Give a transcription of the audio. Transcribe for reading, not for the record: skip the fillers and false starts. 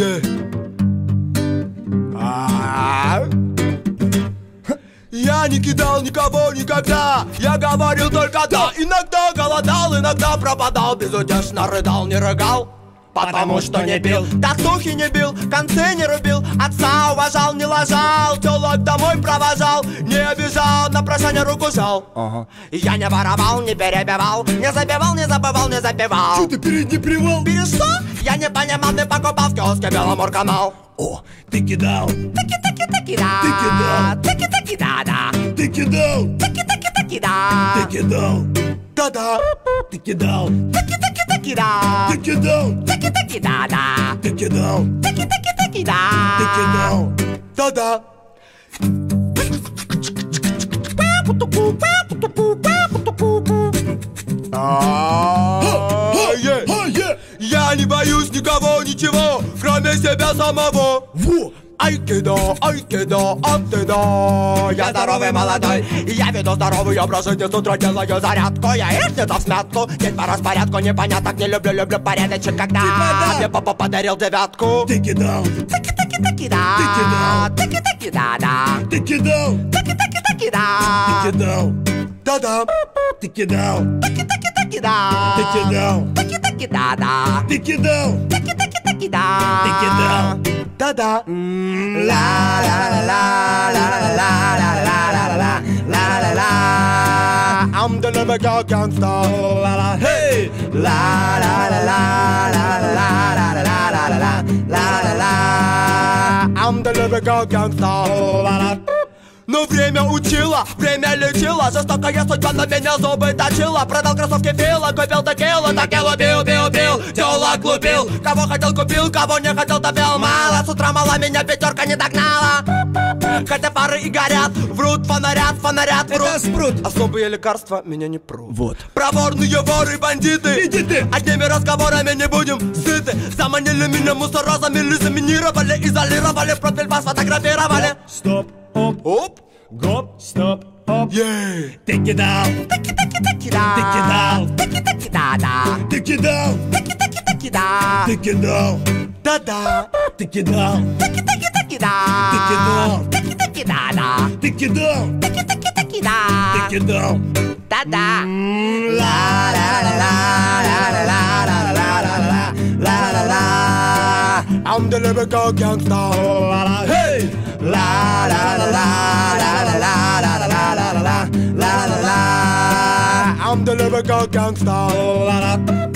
Я не кидал никого никогда, я говорил только да. Иногда голодал, иногда пропадал, безутешно рыдал, не рыгал, потому что не пил, татухи не бил, концы не рубил, отца уважал, не лажал, телок домой провожал, не обижал, на прощание руку жал. Я не воровал, не перебивал, не забивал, не забывал, не запивал. Чё ты перед не привал? Что? Я не понимал, ты покупал в киоске Беломорканал. О, ты кидал, Таки-таки-таки-да, ты кидал, таки-таки-да-да, ты кидал, таки-таки-таки-да, ты кидал, да-да, ты кидал, таки-таки-таки-да, ты кидал, таки-таки-да-да, ты кидал, таки-таки-таки-да, ты кидал. да-да. Я не боюсь никого, ничего, кроме себя самого. Во! Айкидо, айкидо, антидо. Я здоровый, молодой, я веду здоровый образ жизни. С утра делаю зарядку, я яичницу в смятку. День по распорядку, непоняток не люблю, люблю порядочек. Когда мне папа подарил девятку. Ты кидал, Таки-таки-таки-да, ты кидал, таки-таки-да-да, ты кидал, таки-таки-таки-да, ты кидал, да-да, ты кидал, таки-таки-таки-да, ты кидал, таки-таки-да-да, ты кидал, таки-таки-таки-да, ты кидал. да-да. La-la-la-la-la-la-la-la-la-la-la-la. I'm the lyrical gangster. Hey, la-la-la-la-la-la-la-la-la-la-la. I'm the lyrical gangster. Но время учило, время лечило, жестокая судьба на меня зубы точила. Продал кроссовки Фила, купил текилу, так я любил, бил, телок глупил. Кого хотел купил, кого не хотел топил. Мало, с утра мало, меня пятерка не догнала. Хотя фары и горят, врут, фонарят, врут. Это спрут. Особые лекарства меня не прут. Вот. Проворные воры, бандиты, Иди ты. одними разговорами не будем сыты. Заманили меня мусорозами, заминировали, изолировали, профиль вас сфотографировали. Стоп, оп, Оп, гоп, стоп, оп. ей. Ты кидал, Таки-таки-таки-да, ты кидал, таки-таки-да-да, ты кидал, таки-таки-таки-да, ты кидал, да-да, ты кидал, таки-таки-таки-да, ты кидал, таки-таки-да-да, ты кидал, таки-таки-таки-да, ты кидал. да-да. La-la-la-la-la-la-la-la-la-la-la-la. I'm the lyrical gangster. Hey! La-la-la-la-la-la-la-la-la-la-la-la. I'm the lyrical gangster.